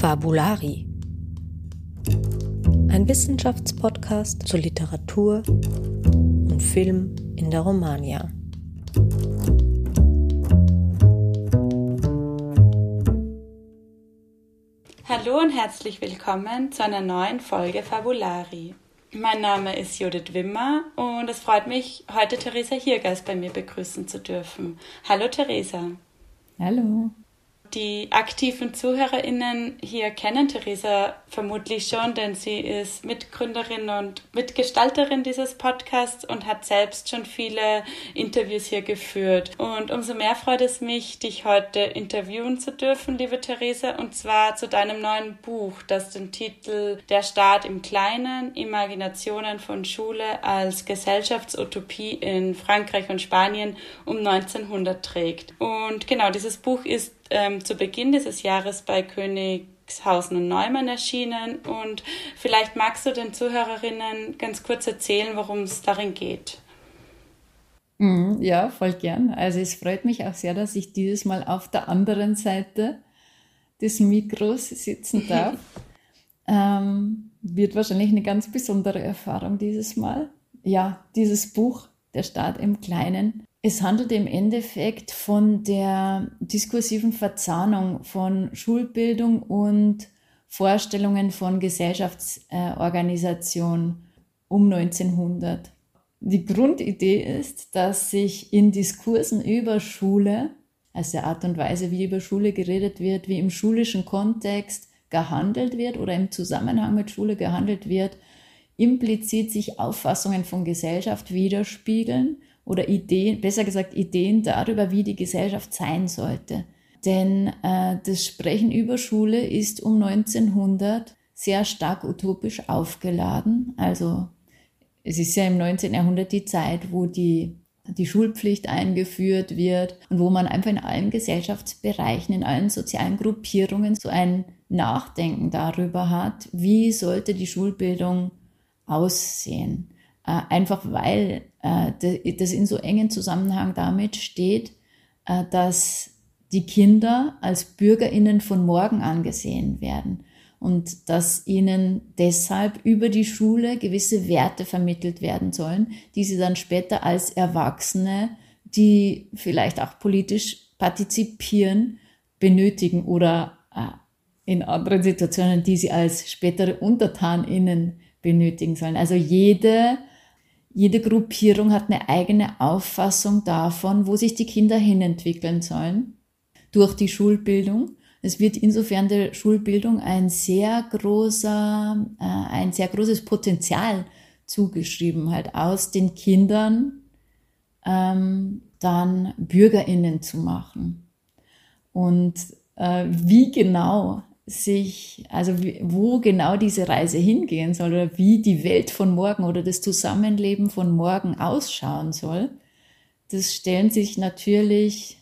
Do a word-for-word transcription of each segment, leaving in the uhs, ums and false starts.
Fabulari. Ein Wissenschaftspodcast zur Literatur und Film in der Romagna. Hallo und herzlich willkommen zu einer neuen Folge Fabulari. Mein Name ist Judith Wimmer und es freut mich, heute Theresa Hirgeis bei mir begrüßen zu dürfen. Hallo Theresa. Hallo. Die aktiven ZuhörerInnen hier kennen Theresa vermutlich schon, denn sie ist Mitgründerin und Mitgestalterin dieses Podcasts und hat selbst schon viele Interviews hier geführt. Und umso mehr freut es mich, dich heute interviewen zu dürfen, liebe Theresa, und zwar zu deinem neuen Buch, das den Titel Der Staat im Kleinen, Imaginationen von Schule als Gesellschaftsutopie in Frankreich und Spanien um neunzehnhundert trägt. Und genau, dieses Buch ist Ähm, zu Beginn dieses Jahres bei Königshausen und Neumann erschienen und vielleicht magst du den Zuhörerinnen ganz kurz erzählen, worum es darin geht. Ja, voll gern. Also es freut mich auch sehr, dass ich dieses Mal auf der anderen Seite des Mikros sitzen darf. ähm, wird wahrscheinlich eine ganz besondere Erfahrung dieses Mal. Ja, dieses Buch, Der Staat im Kleinen. Es handelt im Endeffekt von der diskursiven Verzahnung von Schulbildung und Vorstellungen von Gesellschaftsorganisation um neunzehnhundert. Die Grundidee ist, dass sich in Diskursen über Schule, also der Art und Weise, wie über Schule geredet wird, wie im schulischen Kontext gehandelt wird oder im Zusammenhang mit Schule gehandelt wird, implizit sich Auffassungen von Gesellschaft widerspiegeln oder Ideen, besser gesagt Ideen darüber, wie die Gesellschaft sein sollte. Denn äh, das Sprechen über Schule ist um neunzehnhundert sehr stark utopisch aufgeladen. Also es ist ja im neunzehnten Jahrhundert die Zeit, wo die, die Schulpflicht eingeführt wird und wo man einfach in allen Gesellschaftsbereichen, in allen sozialen Gruppierungen so ein Nachdenken darüber hat, wie sollte die Schulbildung aussehen. Äh, einfach weil äh, das in so engen Zusammenhang damit steht, äh, dass die Kinder als BürgerInnen von morgen angesehen werden und dass ihnen deshalb über die Schule gewisse Werte vermittelt werden sollen, die sie dann später als Erwachsene, die vielleicht auch politisch partizipieren, benötigen oder äh, in anderen Situationen, die sie als spätere UntertanInnen benötigen sollen. Also jede Jede Gruppierung hat eine eigene Auffassung davon, wo sich die Kinder hinentwickeln sollen durch die Schulbildung. Es wird insofern der Schulbildung ein sehr großer, äh, ein sehr großes Potenzial zugeschrieben, halt aus den Kindern ähm, dann BürgerInnen zu machen. Und äh, wie genau sich, also wo genau diese Reise hingehen soll oder wie die Welt von morgen oder das Zusammenleben von morgen ausschauen soll, das stellen sich natürlich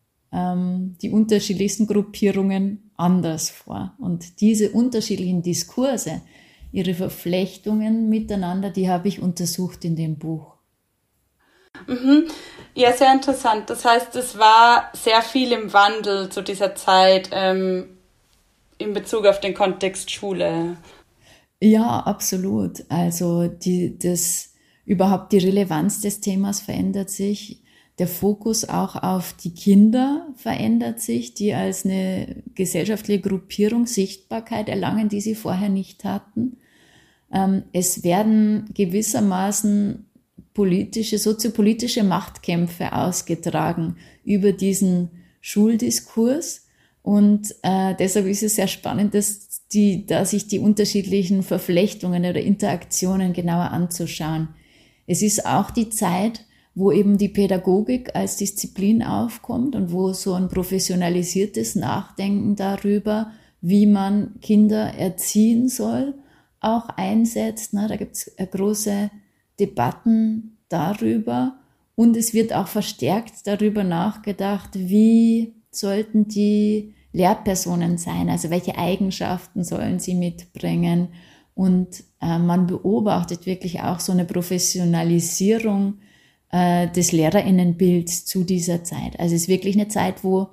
ähm, die unterschiedlichsten Gruppierungen anders vor. Und diese unterschiedlichen Diskurse, ihre Verflechtungen miteinander, die habe ich untersucht in dem Buch. Mhm. Ja, sehr interessant. Das heißt, es war sehr viel im Wandel zu dieser Zeit, ähm, in Bezug auf den Kontext Schule. Ja, absolut. Also die, das, überhaupt die Relevanz des Themas verändert sich. Der Fokus auch auf die Kinder verändert sich, die als eine gesellschaftliche Gruppierung Sichtbarkeit erlangen, die sie vorher nicht hatten. Es werden gewissermaßen politische, soziopolitische Machtkämpfe ausgetragen über diesen Schuldiskurs. Und äh, deshalb ist es sehr spannend, dass, die, dass sich die unterschiedlichen Verflechtungen oder Interaktionen genauer anzuschauen. Es ist auch die Zeit, wo eben die Pädagogik als Disziplin aufkommt und wo so ein professionalisiertes Nachdenken darüber, wie man Kinder erziehen soll, auch einsetzt. Na, da gibt es große Debatten darüber und es wird auch verstärkt darüber nachgedacht, wie sollten die Lehrpersonen sein, also welche Eigenschaften sollen sie mitbringen. Und äh, man beobachtet wirklich auch so eine Professionalisierung äh, des LehrerInnenbilds zu dieser Zeit. Also es ist wirklich eine Zeit, wo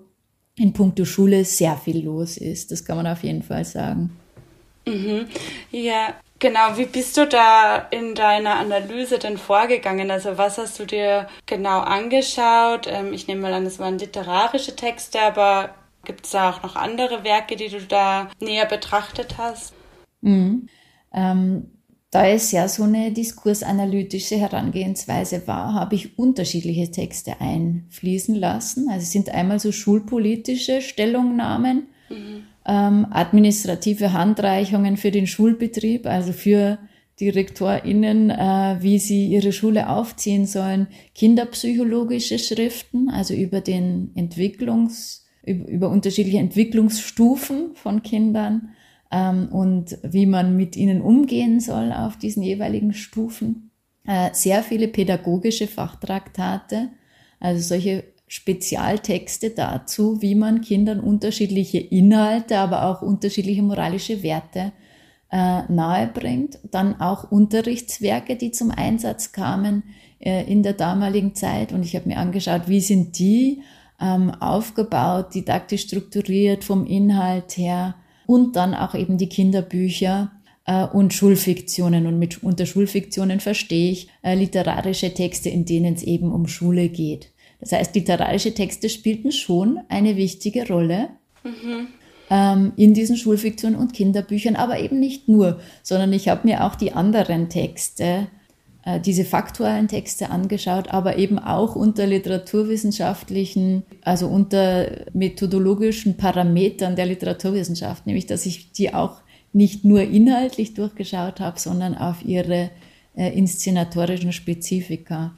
in puncto Schule sehr viel los ist. Das kann man auf jeden Fall sagen. Mhm. Ja, genau. Wie bist du da in deiner Analyse denn vorgegangen? Also was hast du dir genau angeschaut? Ähm, ich nehme mal an, das waren literarische Texte, aber gibt es da auch noch andere Werke, die du da näher betrachtet hast? Mhm. Ähm, da es ja so eine diskursanalytische Herangehensweise war, habe ich unterschiedliche Texte einfließen lassen. Also es sind einmal so schulpolitische Stellungnahmen, mhm. ähm, administrative Handreichungen für den Schulbetrieb, also für DirektorInnen, äh, wie sie ihre Schule aufziehen sollen, kinderpsychologische Schriften, also über den Entwicklungs, über, über unterschiedliche Entwicklungsstufen von Kindern, und wie man mit ihnen umgehen soll auf diesen jeweiligen Stufen. Sehr viele pädagogische Fachtraktate, also solche Spezialtexte dazu, wie man Kindern unterschiedliche Inhalte, aber auch unterschiedliche moralische Werte nahebringt. Dann auch Unterrichtswerke, die zum Einsatz kamen in der damaligen Zeit. Und ich habe mir angeschaut, wie sind die aufgebaut, didaktisch strukturiert vom Inhalt her. Und dann auch eben die Kinderbücher äh, und Schulfiktionen. Und mit, unter Schulfiktionen verstehe ich äh, literarische Texte, in denen es eben um Schule geht. Das heißt, literarische Texte spielten schon eine wichtige Rolle mhm. ähm, in diesen Schulfiktionen und Kinderbüchern, aber eben nicht nur, sondern ich habe mir auch die anderen Texte, äh, diese faktuellen Texte angeschaut, aber eben auch unter literaturwissenschaftlichen, also unter methodologischen Parametern der Literaturwissenschaft, nämlich dass ich die auch nicht nur inhaltlich durchgeschaut habe, sondern auf ihre äh, inszenatorischen Spezifika.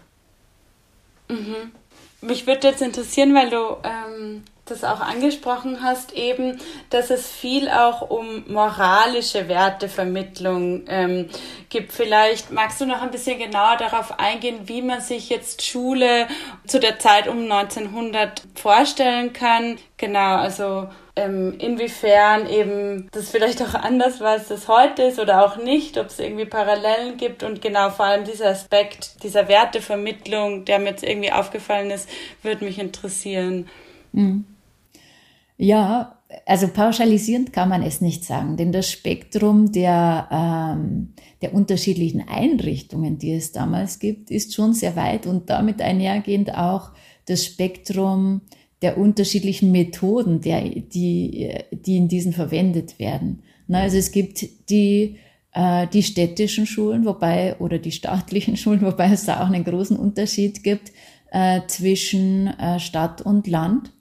Mhm. Mich würde jetzt interessieren, weil du ähm, das auch angesprochen hast, eben, dass es viel auch um moralische Wertevermittlung ähm, gibt. Vielleicht magst du noch ein bisschen genauer darauf eingehen, wie man sich jetzt Schule zu der Zeit um neunzehnhundert vorstellen kann. Genau, also ähm, inwiefern eben das vielleicht auch anders war, als das heute ist oder auch nicht, ob es irgendwie Parallelen gibt und genau vor allem dieser Aspekt dieser Wertevermittlung, der mir jetzt irgendwie aufgefallen ist, würde mich interessieren. Mhm. Ja, also pauschalisierend kann man es nicht sagen, denn das Spektrum der, ähm, der unterschiedlichen Einrichtungen, die es damals gibt, ist schon sehr weit und damit einhergehend auch das Spektrum der unterschiedlichen Methoden, der, die, die in diesen verwendet werden. Na, also es gibt die, äh, die städtischen Schulen, wobei, oder die staatlichen Schulen, wobei es da auch einen großen Unterschied gibt äh, zwischen äh, Stadt und Land.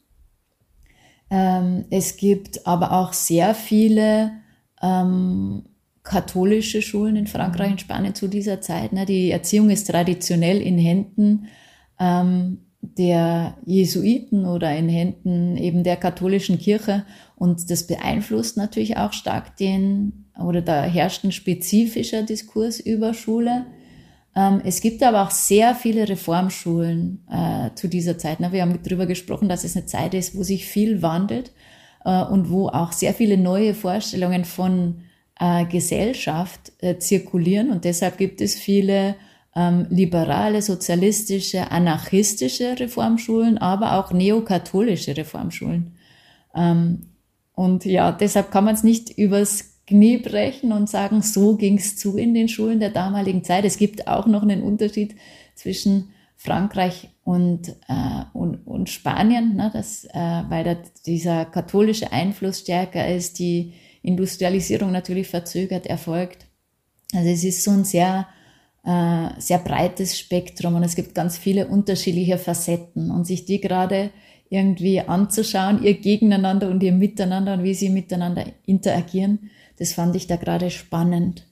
Es gibt aber auch sehr viele ähm, katholische Schulen in Frankreich und Spanien zu dieser Zeit. Ne? Die Erziehung ist traditionell in Händen ähm, der Jesuiten oder in Händen eben der katholischen Kirche und das beeinflusst natürlich auch stark den, oder da herrscht ein spezifischer Diskurs über Schule. Ähm, es gibt aber auch sehr viele Reformschulen äh, zu dieser Zeit. Na, wir haben darüber gesprochen, dass es eine Zeit ist, wo sich viel wandelt äh, und wo auch sehr viele neue Vorstellungen von äh, Gesellschaft äh, zirkulieren. Und deshalb gibt es viele ähm, liberale, sozialistische, anarchistische Reformschulen, aber auch neokatholische Reformschulen. Ähm, und ja, deshalb kann man es nicht übers Knie brechen und sagen, so ging's zu in den Schulen der damaligen Zeit. Es gibt auch noch einen Unterschied zwischen Frankreich und, äh, und, und Spanien, ne, das, äh, weil da dieser katholische Einfluss stärker ist, die Industrialisierung natürlich verzögert erfolgt. Also es ist so ein sehr, äh, sehr breites Spektrum und es gibt ganz viele unterschiedliche Facetten und sich die gerade irgendwie anzuschauen, ihr Gegeneinander und ihr Miteinander und wie sie miteinander interagieren, das fand ich da gerade spannend.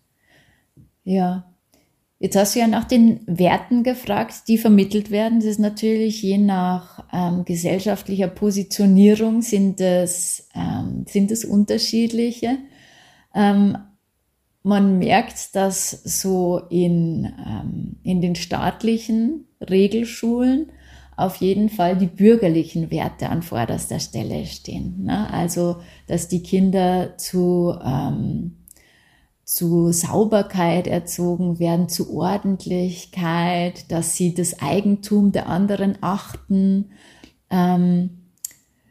Ja, jetzt hast du ja nach den Werten gefragt, die vermittelt werden. Das ist natürlich je nach ähm, gesellschaftlicher Positionierung sind es, ähm, sind es unterschiedliche. Ähm, man merkt, dass so in, ähm, in den staatlichen Regelschulen auf jeden Fall die bürgerlichen Werte an vorderster Stelle stehen. Ne? Also, dass die Kinder zu, ähm, zu Sauberkeit erzogen werden, zu Ordentlichkeit, dass sie das Eigentum der anderen achten, ähm,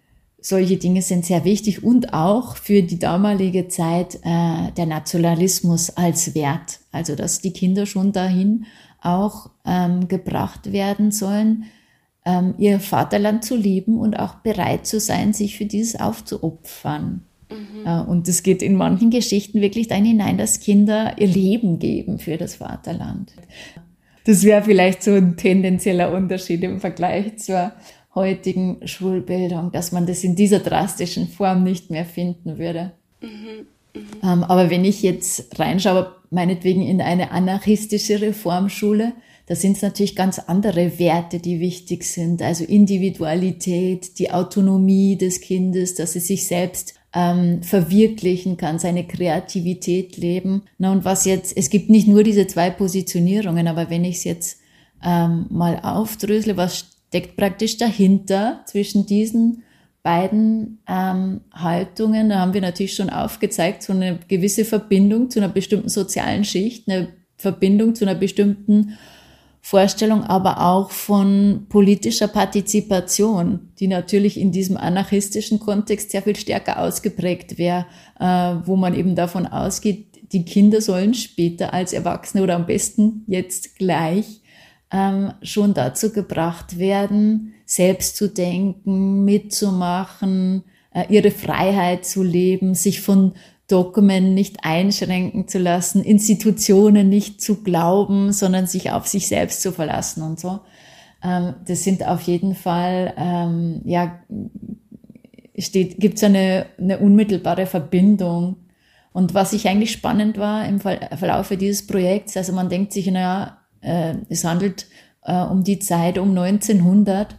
solche Dinge sind sehr wichtig und auch für die damalige Zeit äh, der Nationalismus als Wert. Also dass die Kinder schon dahin auch ähm, gebracht werden sollen, ähm, ihr Vaterland zu lieben und auch bereit zu sein, sich für dieses aufzuopfern. Mhm. Äh, und es geht in manchen Geschichten wirklich dahin hinein, dass Kinder ihr Leben geben für das Vaterland. Das wäre vielleicht so ein tendenzieller Unterschied im Vergleich zur heutigen Schulbildung, dass man das in dieser drastischen Form nicht mehr finden würde. Mhm. Mhm. Ähm, aber wenn ich jetzt reinschaue, meinetwegen in eine anarchistische Reformschule, da sind es natürlich ganz andere Werte, die wichtig sind. Also Individualität, die Autonomie des Kindes, dass es sich selbst ähm, verwirklichen kann, seine Kreativität leben. Na, und was jetzt, es gibt nicht nur diese zwei Positionierungen, aber wenn ich es jetzt ähm, mal aufdrösele, was steckt praktisch dahinter zwischen diesen beiden ähm, Haltungen. Da haben wir natürlich schon aufgezeigt, so eine gewisse Verbindung zu einer bestimmten sozialen Schicht, eine Verbindung zu einer bestimmten Vorstellung, aber auch von politischer Partizipation, die natürlich in diesem anarchistischen Kontext sehr viel stärker ausgeprägt wäre, äh, wo man eben davon ausgeht, die Kinder sollen später als Erwachsene oder am besten jetzt gleich Ähm, schon dazu gebracht werden, selbst zu denken, mitzumachen, äh, ihre Freiheit zu leben, sich von Dogmen nicht einschränken zu lassen, Institutionen nicht zu glauben, sondern sich auf sich selbst zu verlassen und so. Ähm, das sind auf jeden Fall, ähm, ja, steht, gibt's eine, eine unmittelbare Verbindung. Und was ich eigentlich spannend war im Verlaufe dieses Projekts, also man denkt sich, naja, es handelt äh, um die Zeit um neunzehnhundert,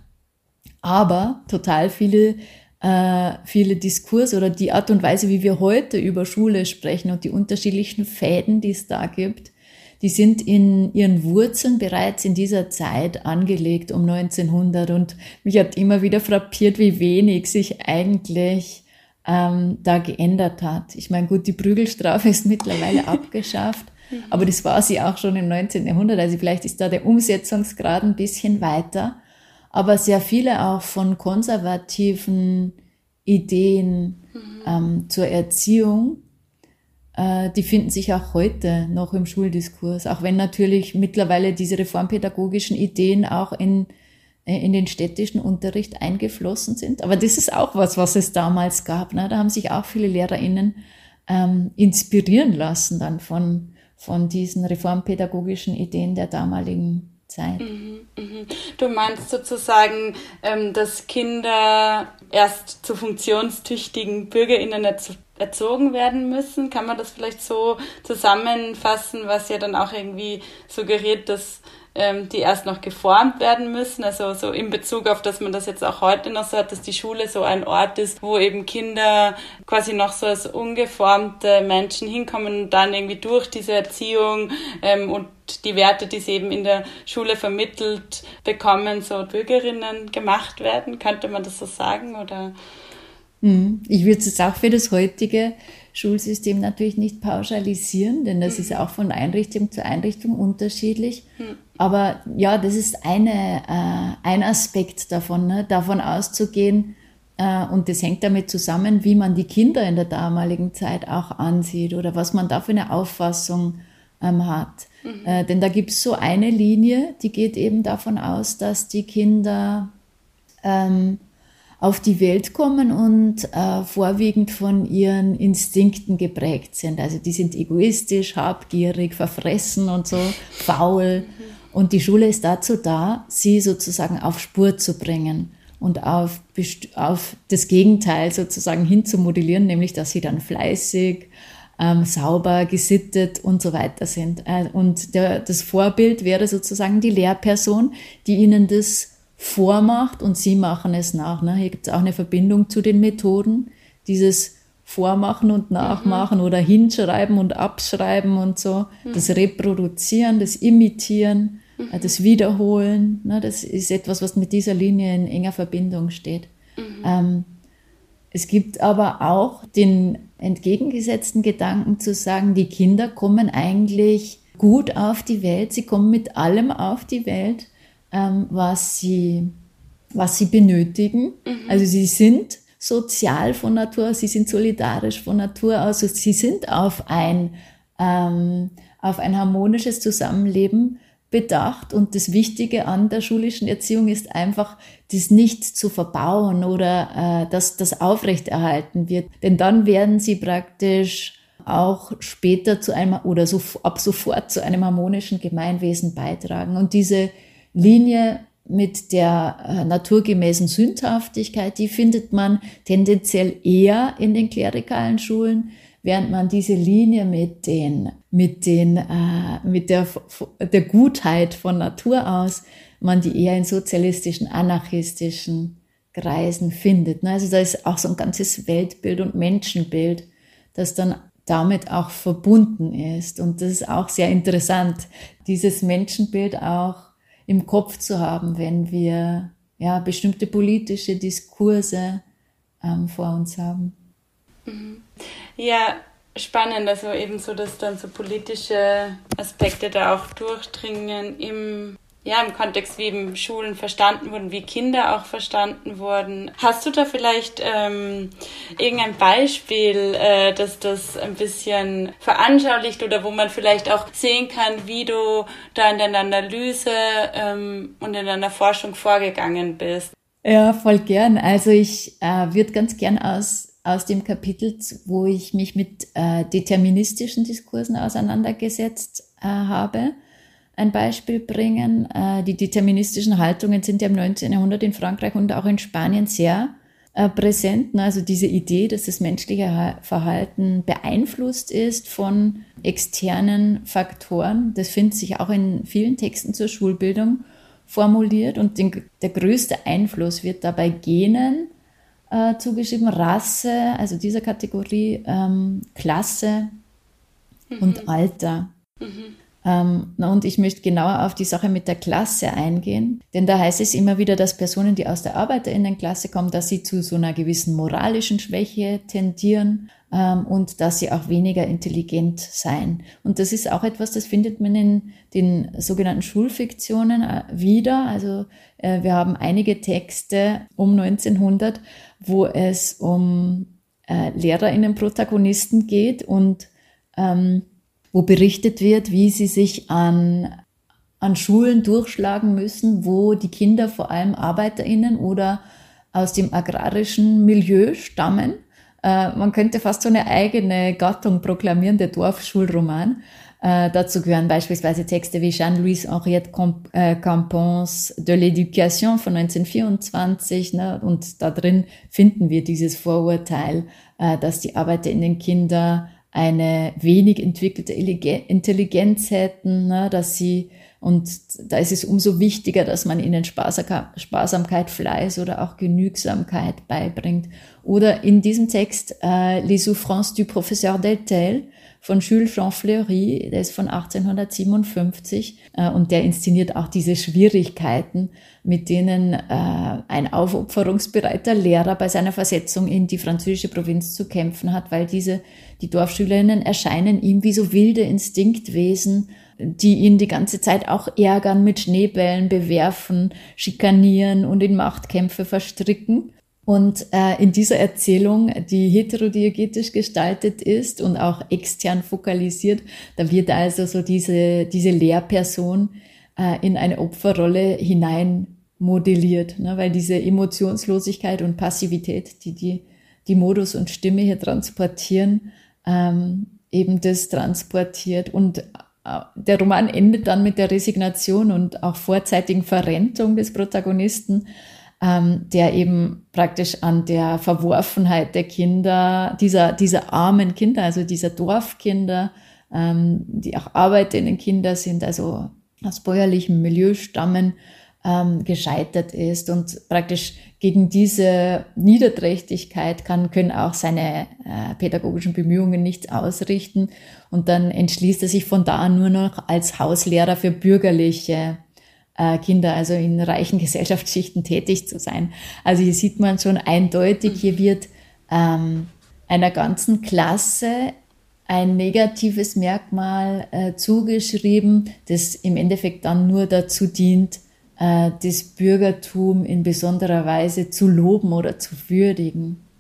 aber total viele, äh, viele Diskurse oder die Art und Weise, wie wir heute über Schule sprechen und die unterschiedlichen Fäden, die es da gibt, die sind in ihren Wurzeln bereits in dieser Zeit angelegt um neunzehnhundert. Und mich hat immer wieder frappiert, wie wenig sich eigentlich ähm, da geändert hat. Ich meine, gut, die Prügelstrafe ist mittlerweile abgeschafft. Aber das war sie auch schon im neunzehnten Jahrhundert, also vielleicht ist da der Umsetzungsgrad ein bisschen weiter. Aber sehr viele auch von konservativen Ideen mhm. ähm, zur Erziehung, äh, die finden sich auch heute noch im Schuldiskurs, auch wenn natürlich mittlerweile diese reformpädagogischen Ideen auch in, in den städtischen Unterricht eingeflossen sind. Aber das ist auch was, was es damals gab. Ne? Da haben sich auch viele LehrerInnen ähm, inspirieren lassen dann von von diesen reformpädagogischen Ideen der damaligen Zeit. Mhm, mhm. Du meinst sozusagen, ähm, dass Kinder erst zu funktionstüchtigen BürgerInnen erzogen werden müssen? Kann man das vielleicht so zusammenfassen, was ja dann auch irgendwie suggeriert, dass ähm, die erst noch geformt werden müssen? Also so in Bezug auf, dass man das jetzt auch heute noch so hat, dass die Schule so ein Ort ist, wo eben Kinder quasi noch so als ungeformte Menschen hinkommen und dann irgendwie durch diese Erziehung ähm, und die Werte, die sie eben in der Schule vermittelt bekommen, so Bürgerinnen gemacht werden. Könnte man das so sagen, oder? Ich würde es auch für das heutige Schulsystem natürlich nicht pauschalisieren, denn das mhm. ist auch von Einrichtung zu Einrichtung unterschiedlich. Mhm. Aber ja, das ist eine, äh, ein Aspekt davon, ne? davon auszugehen, äh, und das hängt damit zusammen, wie man die Kinder in der damaligen Zeit auch ansieht oder was man da für eine Auffassung ähm, hat. Mhm. Äh, denn da gibt es so eine Linie, die geht eben davon aus, dass die Kinder ähm, auf die Welt kommen und äh, vorwiegend von ihren Instinkten geprägt sind. Also die sind egoistisch, habgierig, verfressen und so, faul. Mhm. Und die Schule ist dazu da, sie sozusagen auf Spur zu bringen und auf, auf das Gegenteil sozusagen hinzumodellieren, nämlich dass sie dann fleißig, ähm, sauber, gesittet und so weiter sind. Äh, und der, das Vorbild wäre sozusagen die Lehrperson, die ihnen das vormacht und sie machen es nach. Ne? Hier gibt es auch eine Verbindung zu den Methoden, dieses Vormachen und Nachmachen mhm. oder Hinschreiben und Abschreiben und so, mhm. das Reproduzieren, das Imitieren, mhm. das Wiederholen, ne? Das ist etwas, was mit dieser Linie in enger Verbindung steht. Mhm. Ähm, es gibt aber auch den entgegengesetzten Gedanken zu sagen, die Kinder kommen eigentlich gut auf die Welt, sie kommen mit allem auf die Welt, Ähm, was sie, was sie benötigen. Mhm. Also sie sind sozial von Natur aus, sie sind solidarisch von Natur aus, also sie sind auf ein, ähm, auf ein harmonisches Zusammenleben bedacht. Und das Wichtige an der schulischen Erziehung ist einfach, das nicht zu verbauen oder äh, dass das aufrechterhalten wird. Denn dann werden sie praktisch auch später zu einem oder so, ab sofort zu einem harmonischen Gemeinwesen beitragen. Und diese Linie mit der äh, naturgemäßen Sündhaftigkeit, die findet man tendenziell eher in den klerikalen Schulen, während man diese Linie mit den, mit den, äh, mit der, der Gutheit von Natur aus, man die eher in sozialistischen, anarchistischen Kreisen findet. Also da ist auch so ein ganzes Weltbild und Menschenbild, das dann damit auch verbunden ist. Und das ist auch sehr interessant, dieses Menschenbild auch im Kopf zu haben, wenn wir ja bestimmte politische Diskurse ähm, vor uns haben. Ja, spannend, also eben so, dass dann so politische Aspekte da auch durchdringen im, ja, im Kontext, wie eben Schulen verstanden wurden, wie Kinder auch verstanden wurden. Hast du da vielleicht ähm, irgendein Beispiel, äh, das das ein bisschen veranschaulicht oder wo man vielleicht auch sehen kann, wie du da in deiner Analyse ähm, und in deiner Forschung vorgegangen bist? Ja, voll gern. Also ich äh, würde ganz gern aus aus dem Kapitel, wo ich mich mit äh, deterministischen Diskursen auseinandergesetzt äh, habe, ein Beispiel bringen. Äh, die deterministischen Haltungen sind ja im neunzehnten Jahrhundert in Frankreich und auch in Spanien sehr äh, präsent. Also diese Idee, dass das menschliche Verhalten beeinflusst ist von externen Faktoren, das findet sich auch in vielen Texten zur Schulbildung formuliert. Und den, der größte Einfluss wird dabei Genen Äh, zugeschrieben, Rasse, also dieser Kategorie, ähm, Klasse mhm. und Alter. Mhm. Ähm, und ich möchte genauer auf die Sache mit der Klasse eingehen, denn da heißt es immer wieder, dass Personen, die aus der Arbeiterinnenklasse kommen, dass sie zu so einer gewissen moralischen Schwäche tendieren ähm, und dass sie auch weniger intelligent seien. Und das ist auch etwas, das findet man in den sogenannten Schulfiktionen äh, wieder. Also äh, wir haben einige Texte um neunzehnhundert, wo es um äh, LehrerInnen-Protagonisten geht und ähm, wo berichtet wird, wie sie sich an, an Schulen durchschlagen müssen, wo die Kinder vor allem ArbeiterInnen oder aus dem agrarischen Milieu stammen. Äh, man könnte fast so eine eigene Gattung proklamieren, der Dorfschulroman. Äh, dazu gehören beispielsweise Texte wie Jean-Louis Henriette Campons de l'Éducation von neunzehnhundertvierundzwanzig, ne? Und da drin finden wir dieses Vorurteil, äh, dass die ArbeiterInnen-Kinder eine wenig entwickelte Intelligenz hätten, ne? Dass sie, und da ist es umso wichtiger, dass man ihnen Sparsamkeit, Fleiß oder auch Genügsamkeit beibringt. Oder in diesem Text äh, Les Souffrances du Professeur Deltel von Jules Jean Fleury, der ist von achtzehnhundertsiebenundfünfzig äh, und der inszeniert auch diese Schwierigkeiten, mit denen äh, ein aufopferungsbereiter Lehrer bei seiner Versetzung in die französische Provinz zu kämpfen hat, weil diese, die Dorfschülerinnen erscheinen ihm wie so wilde Instinktwesen, die ihn die ganze Zeit auch ärgern, mit Schneebällen bewerfen, schikanieren und in Machtkämpfe verstricken. Und äh, in dieser Erzählung, die heterodiegetisch gestaltet ist und auch extern fokalisiert, da wird also so diese, diese Lehrperson äh, in eine Opferrolle hinein modelliert, ne? Weil diese Emotionslosigkeit und Passivität, die die, die Modus und Stimme hier transportieren, ähm, eben das transportiert. Und äh, der Roman endet dann mit der Resignation und auch vorzeitigen Verrentung des Protagonisten, Ähm, der eben praktisch an der Verworfenheit der Kinder, dieser, dieser armen Kinder, also dieser Dorfkinder, ähm, die auch Arbeiterinnenkinder sind, also aus bäuerlichem Milieu stammen, ähm, gescheitert ist. Und praktisch gegen diese Niederträchtigkeit kann, können auch seine äh, pädagogischen Bemühungen nichts ausrichten. Und dann entschließt er sich von da an nur noch als Hauslehrer für bürgerliche Kinder, also in reichen Gesellschaftsschichten tätig zu sein. Also hier sieht man schon eindeutig, hier wird ähm, einer ganzen Klasse ein negatives Merkmal äh, zugeschrieben, das im Endeffekt dann nur dazu dient, äh, das Bürgertum in besonderer Weise zu loben oder zu würdigen.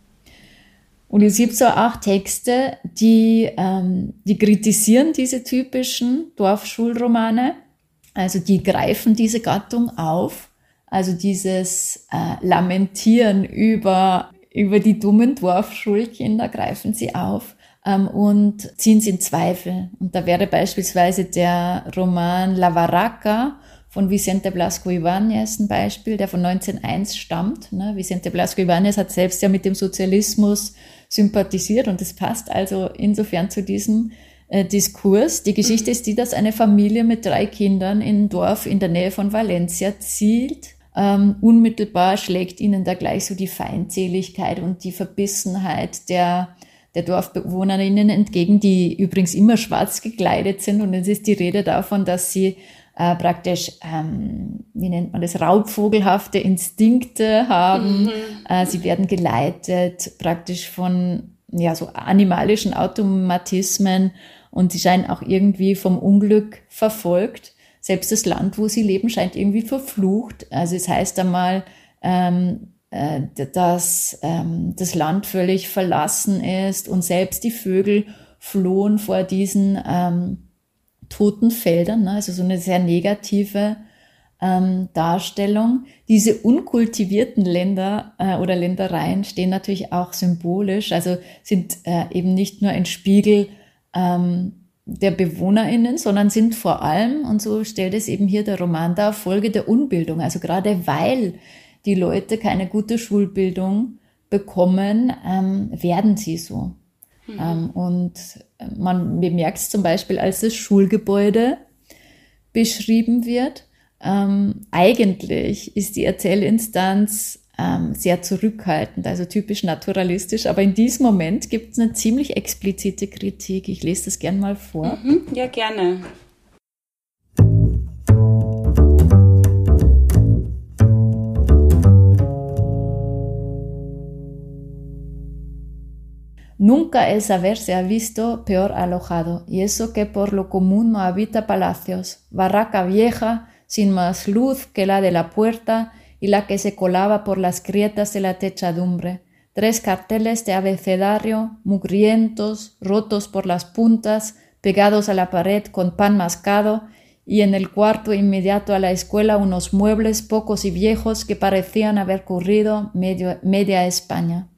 Und es gibt so auch Texte, die, ähm, die kritisieren diese typischen Dorfschulromane. Also die greifen diese Gattung auf. Also dieses äh, Lamentieren über, über die dummen Dorfschulkinder greifen sie auf ähm, und ziehen sie in Zweifel. Und da wäre beispielsweise der Roman La Barraca von Vicente Blasco Ibáñez ein Beispiel, der von neunzehnhunderteins stammt. Ne? Vicente Blasco Ibáñez hat selbst ja mit dem Sozialismus sympathisiert und das passt also insofern zu diesem äh, Diskurs. Die Geschichte ist die, dass eine Familie mit drei Kindern in ein Dorf in der Nähe von Valencia zieht. Ähm, unmittelbar schlägt ihnen da gleich so die Feindseligkeit und die Verbissenheit der, der Dorfbewohnerinnen entgegen, die übrigens immer schwarz gekleidet sind. Und es ist die Rede davon, dass sie äh, praktisch, ähm, wie nennt man das, raubvogelhafte Instinkte haben. Mhm. Äh, sie werden geleitet praktisch von ja so animalischen Automatismen und sie scheinen auch irgendwie vom Unglück verfolgt. Selbst das Land, wo sie leben, scheint irgendwie verflucht. Also es heißt einmal, ähm, äh, dass ähm, das Land völlig verlassen ist und selbst die Vögel flohen vor diesen ähm, toten Feldern. Ne? Also so eine sehr negative ähm, Darstellung. Diese unkultivierten Länder äh, oder Ländereien stehen natürlich auch symbolisch, also sind äh, eben nicht nur ein Spiegel ähm, der BewohnerInnen, sondern sind vor allem, und so stellt es eben hier der Roman dar, Folge der Unbildung. Also gerade weil die Leute keine gute Schulbildung bekommen, ähm, werden sie so. Mhm. Ähm, und man bemerkt es zum Beispiel, als das Schulgebäude beschrieben wird. Ähm, eigentlich ist die Erzählinstanz ähm, sehr zurückhaltend, also typisch naturalistisch. Aber in diesem Moment gibt es eine ziemlich explizite Kritik. Ich lese das gern mal vor. Mhm, ja, gerne. Nunca el saber se ha visto peor alojado, y eso que por lo común no habita palacios, barraca vieja, sin más luz que la de la puerta y la que se colaba por las grietas de la techadumbre, tres carteles de abecedario, mugrientos, rotos por las puntas, pegados a la pared con pan mascado, y en el cuarto inmediato a la escuela unos muebles pocos y viejos que parecían haber corrido medio, media España.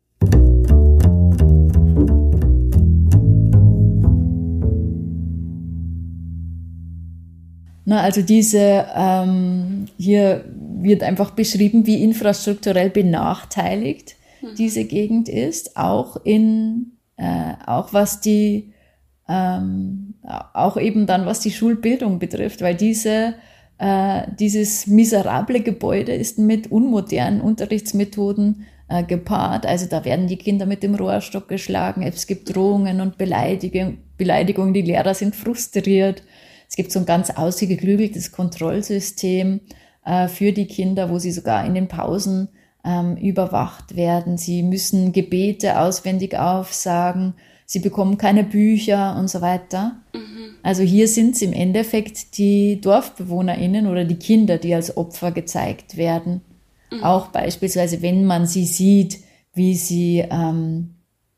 Na, also diese, ähm, hier wird einfach beschrieben, wie infrastrukturell benachteiligt mhm. diese Gegend ist, auch in, äh, auch was die, ähm, auch eben dann was die Schulbildung betrifft, weil diese, äh, dieses miserable Gebäude ist mit unmodernen Unterrichtsmethoden äh, gepaart. Also da werden die Kinder mit dem Rohrstock geschlagen, es gibt Drohungen und Beleidigung, Beleidigungen, die Lehrer sind frustriert. Es gibt so ein ganz ausgeklügeltes Kontrollsystem äh, für die Kinder, wo sie sogar in den Pausen ähm, überwacht werden. Sie müssen Gebete auswendig aufsagen, sie bekommen keine Bücher und so weiter. Mhm. Also hier sind es im Endeffekt die DorfbewohnerInnen oder die Kinder, die als Opfer gezeigt werden. Mhm. Auch beispielsweise, wenn man sie sieht, wie sie... Ähm,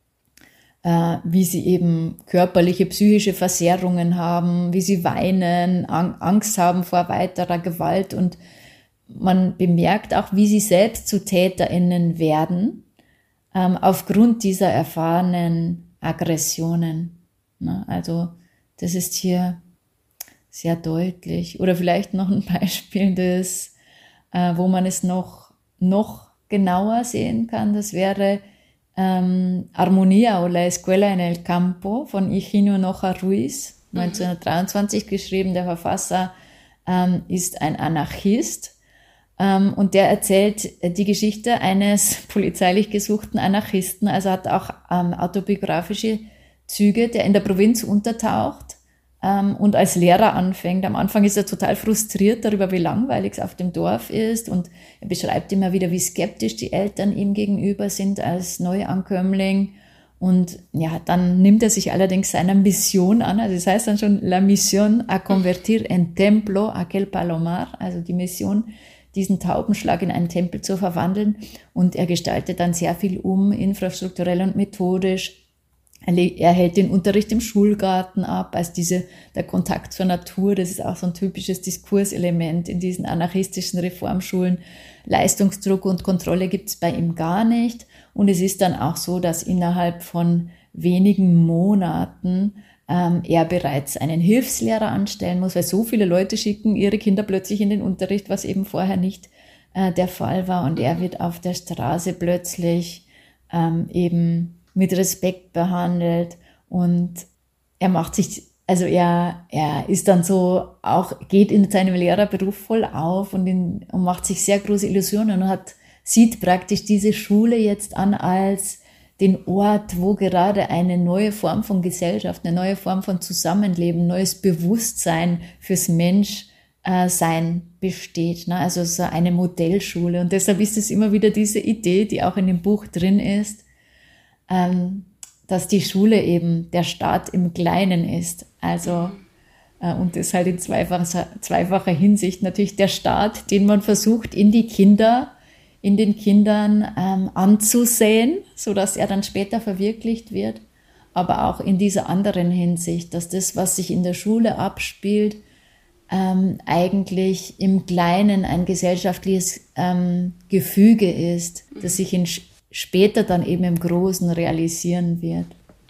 Äh, wie sie eben körperliche, psychische Versehrungen haben, wie sie weinen, Ang- Angst haben vor weiterer Gewalt und man bemerkt auch, wie sie selbst zu TäterInnen werden, ähm, aufgrund dieser erfahrenen Aggressionen. Ne? Also das ist hier sehr deutlich. Oder vielleicht noch ein Beispiel, das, äh, wo man es noch, noch genauer sehen kann, das wäre Ähm, Armonía o la Escuela en el Campo von Higinio Noja Ruiz, neunzehnhundertdreiundzwanzig geschrieben. Der Verfasser ähm, ist ein Anarchist ähm, und der erzählt die Geschichte eines polizeilich gesuchten Anarchisten, also hat auch ähm, autobiografische Züge, der in der Provinz untertaucht ähm, und als Lehrer anfängt. Am Anfang ist er total frustriert darüber, wie langweilig es auf dem Dorf ist und er beschreibt immer wieder, wie skeptisch die Eltern ihm gegenüber sind als Neuankömmling und ja, dann nimmt er sich allerdings seiner Mission an, also das heißt dann schon La Misión a convertir en templo aquel palomar, also die Mission, diesen Taubenschlag in einen Tempel zu verwandeln. Und er gestaltet dann sehr viel um, infrastrukturell und methodisch. Er hält den Unterricht im Schulgarten ab, also diese, der Kontakt zur Natur, das ist auch so ein typisches Diskurselement in diesen anarchistischen Reformschulen. Leistungsdruck und Kontrolle gibt es bei ihm gar nicht. Und es ist dann auch so, dass innerhalb von wenigen Monaten ähm, er bereits einen Hilfslehrer anstellen muss, weil so viele Leute schicken ihre Kinder plötzlich in den Unterricht, was eben vorher nicht äh, der Fall war. Und er wird auf der Straße plötzlich ähm, eben mit Respekt behandelt und er macht sich, also er, er ist dann so auch, geht in seinem Lehrerberuf voll auf und, in, und macht sich sehr große Illusionen und hat, sieht praktisch diese Schule jetzt an als den Ort, wo gerade eine neue Form von Gesellschaft, eine neue Form von Zusammenleben, neues Bewusstsein fürs Menschsein besteht. Ne? Also so eine Modellschule und deshalb ist es immer wieder diese Idee, die auch in dem Buch drin ist, dass die Schule eben der Staat im Kleinen ist. Also, und das halt in zweifacher, zweifacher Hinsicht natürlich der Staat, den man versucht, in die Kinder, in den Kindern ähm, anzusehen, sodass er dann später verwirklicht wird. Aber auch in dieser anderen Hinsicht, dass das, was sich in der Schule abspielt, ähm, eigentlich im Kleinen ein gesellschaftliches ähm, Gefüge ist, das sich in später dann eben im Großen realisieren wird.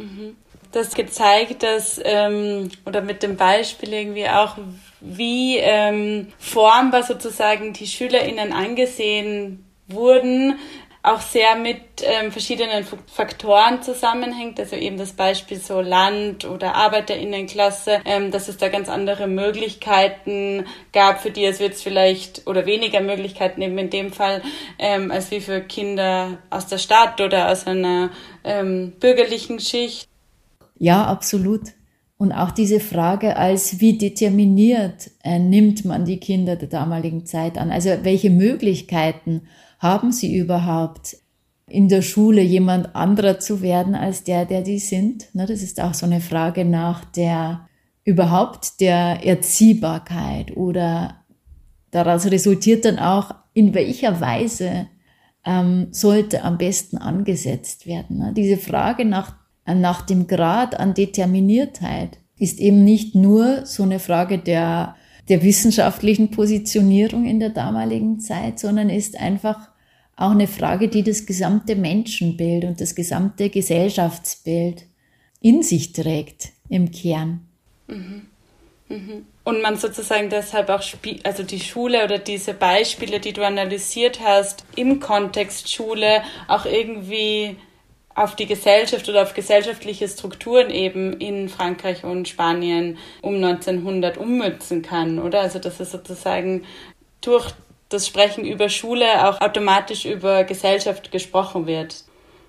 Das gezeigt, dass, ähm, oder mit dem Beispiel irgendwie auch, wie ähm, formbar sozusagen die SchülerInnen angesehen wurden, auch sehr mit ähm, verschiedenen Faktoren zusammenhängt, also eben das Beispiel so Land- oder ArbeiterInnenklasse, ähm, dass es da ganz andere Möglichkeiten gab, für die es jetzt vielleicht, oder weniger Möglichkeiten eben in dem Fall, ähm, als wie für Kinder aus der Stadt oder aus einer ähm, bürgerlichen Schicht. Ja, absolut. Und auch diese Frage als, wie determiniert äh, nimmt man die Kinder der damaligen Zeit an? Also welche Möglichkeiten haben sie überhaupt, in der Schule jemand anderer zu werden als der, der die sind? Das ist auch so eine Frage nach der, überhaupt der Erziehbarkeit oder daraus resultiert dann auch, in welcher Weise ähm, sollte am besten angesetzt werden. Diese Frage nach, nach dem Grad an Determiniertheit ist eben nicht nur so eine Frage der der wissenschaftlichen Positionierung in der damaligen Zeit, sondern ist einfach auch eine Frage, die das gesamte Menschenbild und das gesamte Gesellschaftsbild in sich trägt, im Kern. Mhm. Mhm. Und man sozusagen deshalb auch, spie- also die Schule oder diese Beispiele, die du analysiert hast, im Kontext Schule auch irgendwie auf die Gesellschaft oder auf gesellschaftliche Strukturen eben in Frankreich und Spanien um neunzehnhundert ummünzen kann, oder? Also dass es sozusagen durch das Sprechen über Schule auch automatisch über Gesellschaft gesprochen wird.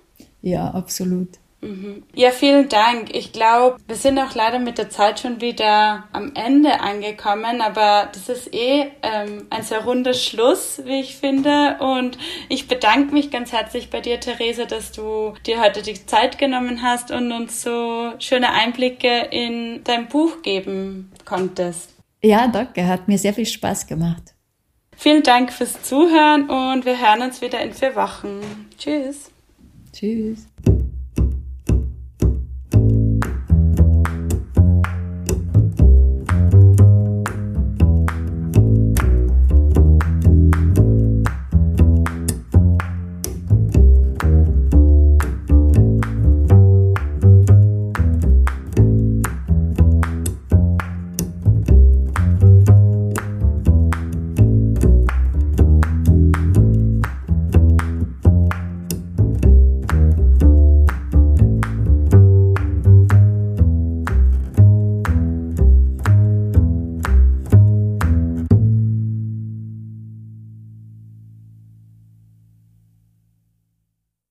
Ja, absolut. Mhm. Ja, vielen Dank. Ich glaube, wir sind auch leider mit der Zeit schon wieder am Ende angekommen, aber das ist eh ähm, ein sehr runder Schluss, wie ich finde. Und ich bedanke mich ganz herzlich bei dir, Theresa, dass du dir heute die Zeit genommen hast und uns so schöne Einblicke in dein Buch geben konntest. Ja, danke. Hat mir sehr viel Spaß gemacht. Vielen Dank fürs Zuhören und wir hören uns wieder in vier Wochen. Tschüss. Tschüss.